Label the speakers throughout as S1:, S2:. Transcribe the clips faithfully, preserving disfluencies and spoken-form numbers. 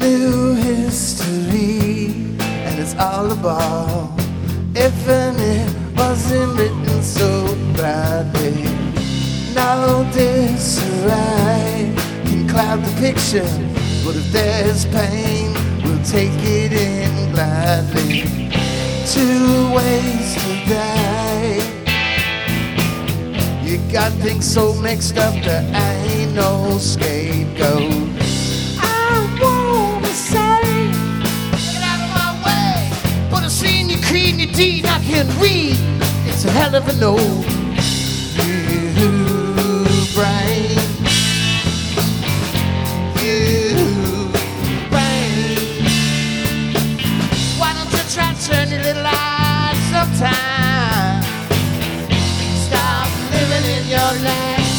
S1: new history, and it's all about if and it wasn't written so gladly. No disarray can cloud the picture, but if there's pain, we'll take it in gladly. Two ways to die. You got things so mixed up that ain't no scapegoat. I wanna say, get out of my way, but I've seen you clean your deed, I can read. It's a hell of a no. You brain, you brain. Why don't you try to turn your little eyes sometime? Stop living in your life.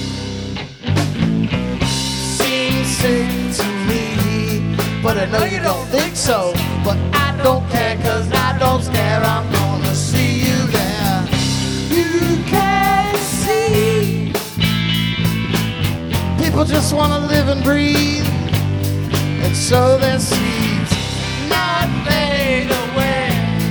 S1: Seems sick to me, but I know you don't think so. But I don't care, cause I don't scare. I'm gonna see you there. You can see people just wanna live and breathe, and sow their seeds, not fade away.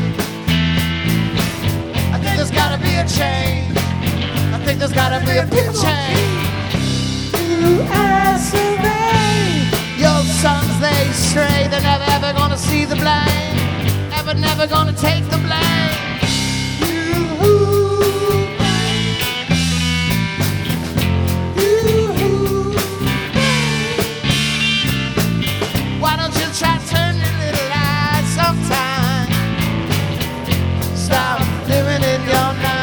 S1: I think there's gotta be a change. I think there's gotta be a big change. U S A, your sons they stray. They're never ever gonna see the blame. Ever never gonna take the blame. Why don't you try to turn your little light sometime? Stop living in your night.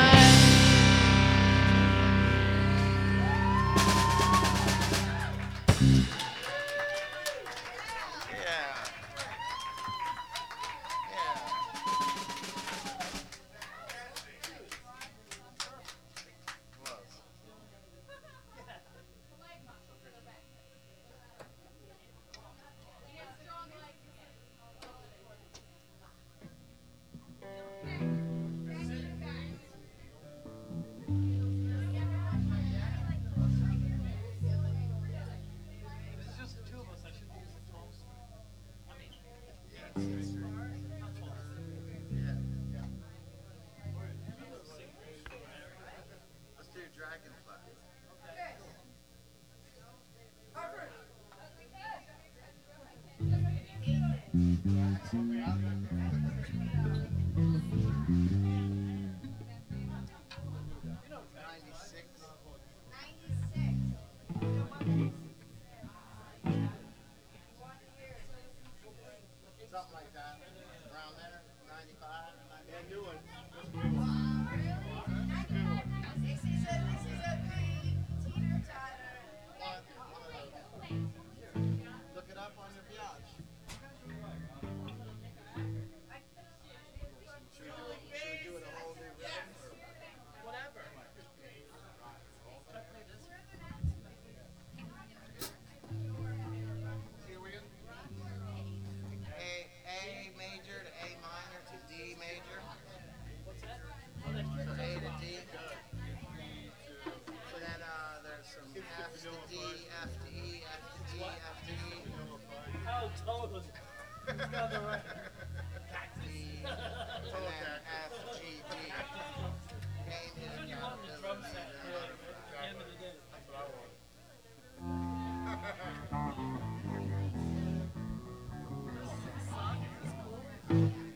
S1: Something like that, around there, ninety-five, ninety-five. Yeah, new one.
S2: This is a, this is a big teeter-totter.
S1: Look it up on your biatch. Should we do it, should we do it a whole new rhythm or whatever? Here we go. A, A major to A minor to D major. What's that? So A to D. So then uh, there's some F to D, F to E, F to D, F to E.
S3: How tall is it? It's got the right.
S1: D, and then F, G, D. A music got a
S3: Drum set. At the end of the day.
S1: That's what I want.
S2: This is cool.